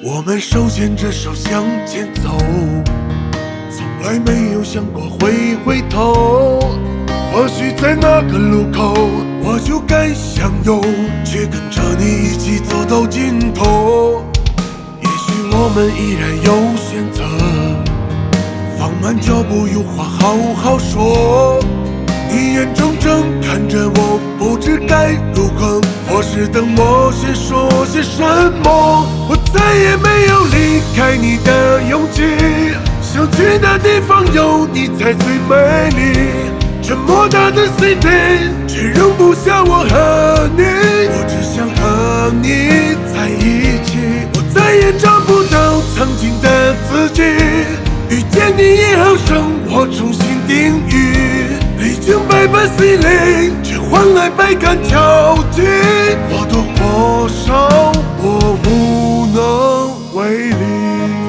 我们手牵着手向前走，从来没有想过会回头。或许在那个路口，我就该相拥，却跟着你一起走到尽头。也许我们依然有选择，放慢脚步，有话好好说。你眼睁睁看着我，不知该如何，或是等我先说些什么。我再也没有离开你的勇气，想去的地方有你才最美丽。这么大的 city， 却容不下我和你。我只想和你在一起，我再也找不到曾经的自己。遇见你以后，生活重新定义。历经百般洗礼，却换来百感交集。或多或少，我无能为力。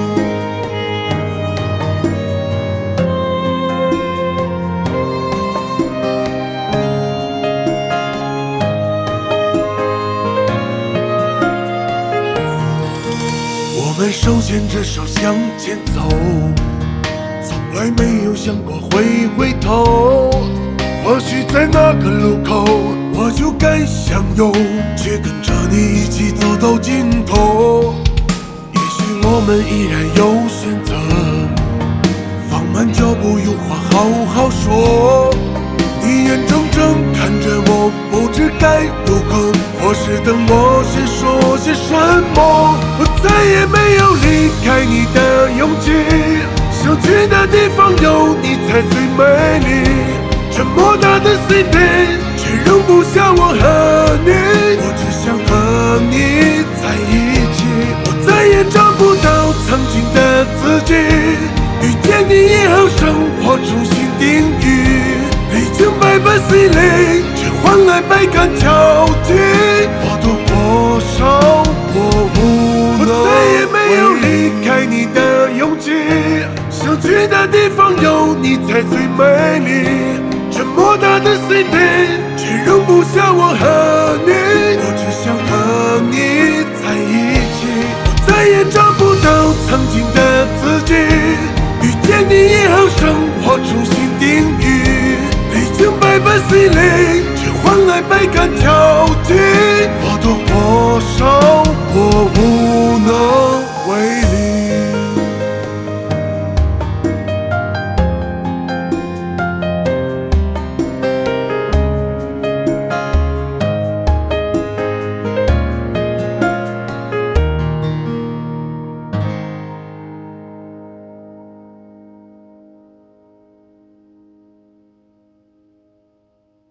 我们手牵着手向前走，从来没有想过会回头。或许在那个路口，我就该相拥，却跟着你一起走到尽头。也许我们依然有选择，放慢脚步，有话好好说。你眼睁睁看着我，不知该如何，或是等我先说些什么。我再也没有离开你的勇气，想去的地方有你才最美丽。这么大的 city， 却容不下我和你。我只想和你在一起，我再也找不到曾经的自己。遇见你以后，生活重新定义。历经百般洗礼，却换来百感交集。或多或少，我无能。我再也没有离开你的勇气，想去的地方有你才最美丽。这么大的 city， 却容不下我和你。我只想和你在一起，我再也找不到曾经的自己。遇见你以后，生活重新定义。历经百般洗礼，却换来百感交集。